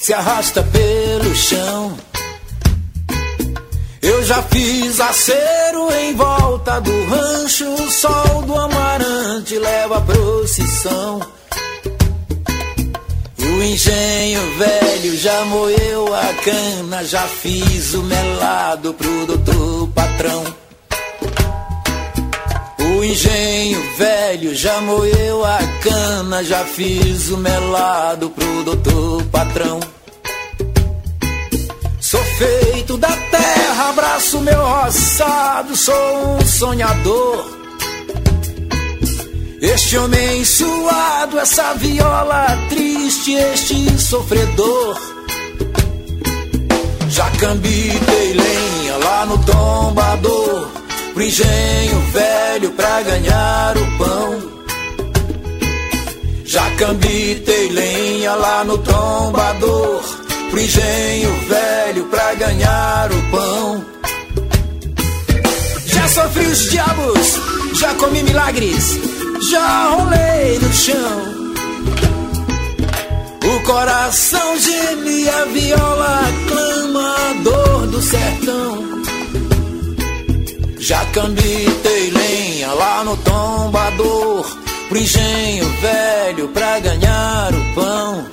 se arrasta pelo chão. Eu já fiz acero em volta do rancho, o sol do amarante leva a procissão. O engenho velho já moeu a cana, já fiz o melado pro doutor patrão. O engenho velho já moeu a cana, já fiz o melado pro doutor patrão. Sou feito da terra, abraço meu roçado, sou um sonhador. Este homem suado, essa viola triste, este sofredor. Já cambitei lenha lá no tombador, pro engenho velho pra ganhar o pão. Já cambitei lenha lá no tombador, pro engenho velho pra ganhar o pão. Já sofri os diabos, já comi milagres, já rolei no chão. O coração geme, a viola clama a dor do sertão. Já cambitei lenha lá no tombador, pro engenho velho pra ganhar o pão.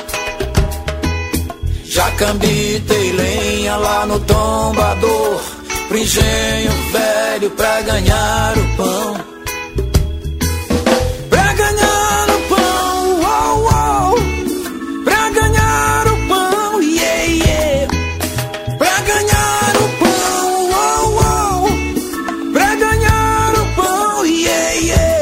Já cambitei lenha lá no tombador, pro engenho velho pra ganhar o pão. Pra ganhar o pão, uau, uau. Pra ganhar o pão, yeah, yeah. Pra ganhar o pão, uau, uau. Pra ganhar o pão, yeah, yeah.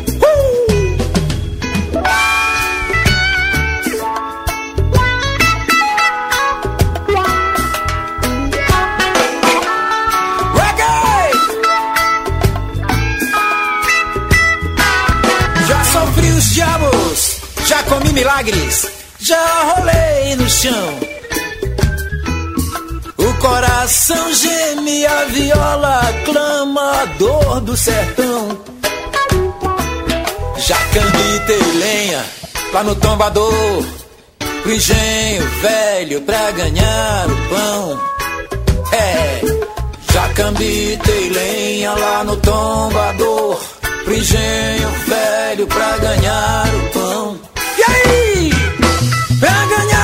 Já comi milagres, já rolei no chão. O coração geme, a viola clama a dor do sertão. Já cambitei lenha lá no tombador, pro engenho velho pra ganhar o pão. É, já cambitei lenha lá no tombador, pro engenho velho pra ganhar o pão. E aí? Pra ganhar